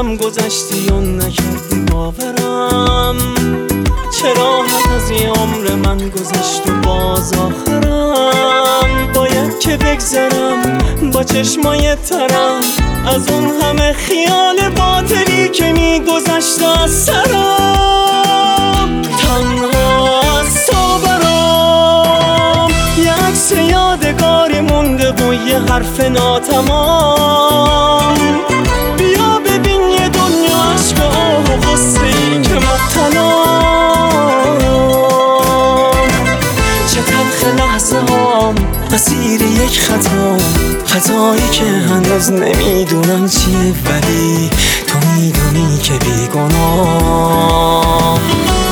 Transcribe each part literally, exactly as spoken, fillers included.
هم گذشتی و نکردی باورم، چرا حد از این عمر من گذشت و باز آخرم. باید که بگذرم با چشمای ترم از اون همه خیال باطلی که میگذشت از سرم. تنها از تو برام یه عکس یادگاری مونده و یه حرف ناتمام. بیا ببین یه دنیا عشق و آه و غصه ای که مبتلام. چه تلخ لحظه هام اسیر یک خطا، خطایی که هنوز نمیدونم چیه ولی تو میدونی که بیگناه.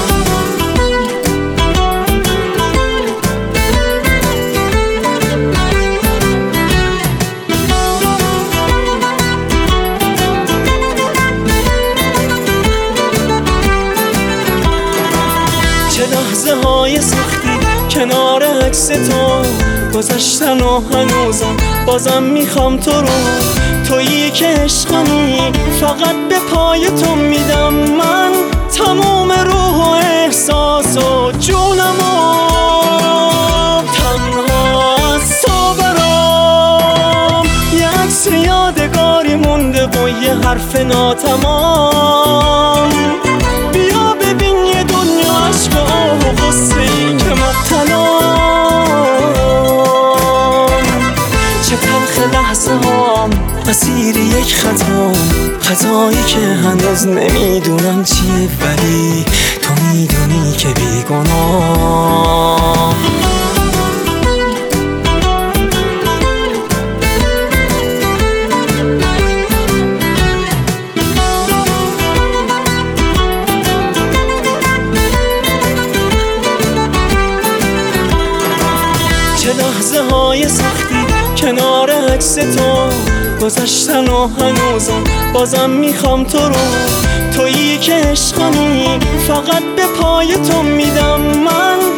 چه لحظه های سختی کنار عکس تو گذشتن و هنوزم بازم میخوام تو رو. تویی که عشقمی فقط به پای تو میدم من تمام روح و احساس و جونمو. تنها از تو برام یه عکس یادگاری مونده و یه حرف ناتمام. بیا ببین یه دنیا عشق و آه و غصه ای که مبتلام. چه تلخ لحظه هام اسیر یک خطا، خطایی که هنوز نمیدونم چیه ولی تو میدونی که بیگناه. چه لحظه های سختی کنار عکس تو گذشتن و هنوزم بازم میخوام تو رو. تویی که عشقمی فقط به پای تو میدم من